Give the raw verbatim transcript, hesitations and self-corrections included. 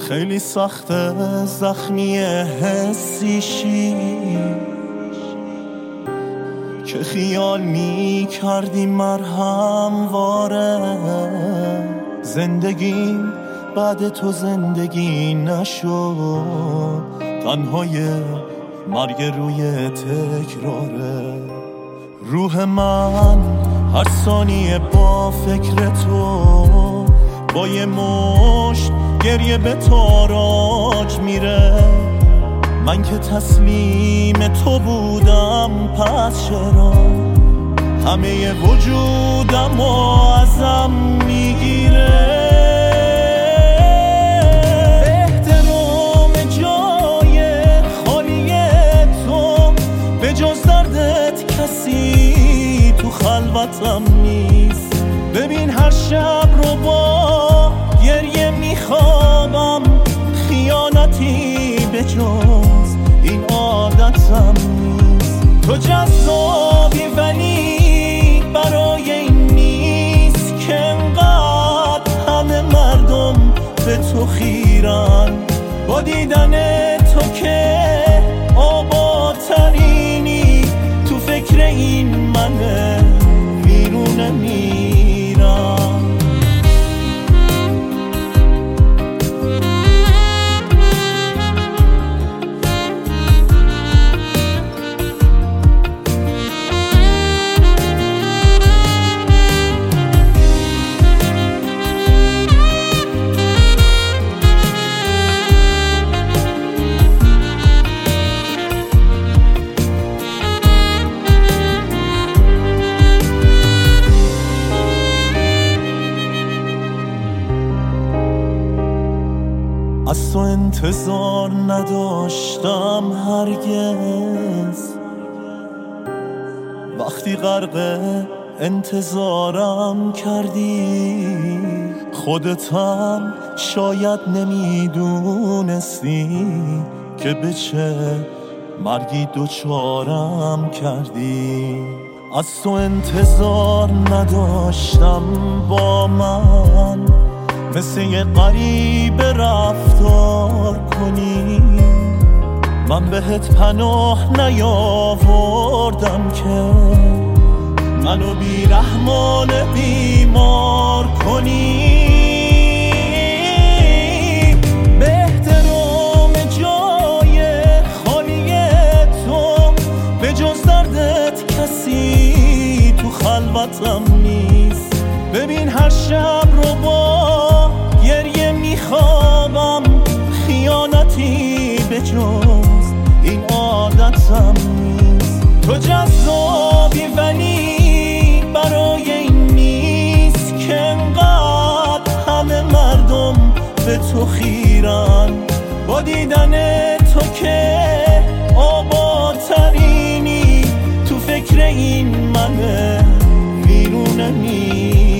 خیلی سخته زخمی حسیشی که خیال می کردی مرهم واره. زندگیم بعد تو زندگی نشد، تنهای مرگ روی تکراره. روح من هر ثانیه با فکر تو، با یه مشت گریه به تاراج میره. من که تسلیم تو بودم پس چرا همه وجودم و ازم میگیره. احترام جای خالی تو، به جز دردت کسی تو خلوتم نیست. ببین هر شب رو با گریه میخوابم، خیانتی به جز این عادتم نیست. تو جذابی ولی برای این نیست که انقدر همه مردم به تو خیرن. با دیدن تو که آبادترینی، تو فکر این منه بیرون میرم. از تو انتظار نداشتم هرگز، وقتی غرق انتظارم کردی. خودتم شاید نمیدونستی که به چه مرگی دوچارم کردی. از تو انتظار نداشتم با من مثل یه غریب رفتار کنی. من بهت پناه نیاوردم که منو بیرحمانه بیمار کنی. به احترام جای خالی تو، به جز دردت کسی تو خلوتم نیست. ببین هر شب رو با گریه میخوابم، خیانتی به جز این عادتم نیست. تو جذابی ولی برای این نیست که انقدر همه مردم به تو خیرن. با دیدن تو که آبادترینی، تو فکر این منه بیرون میرم.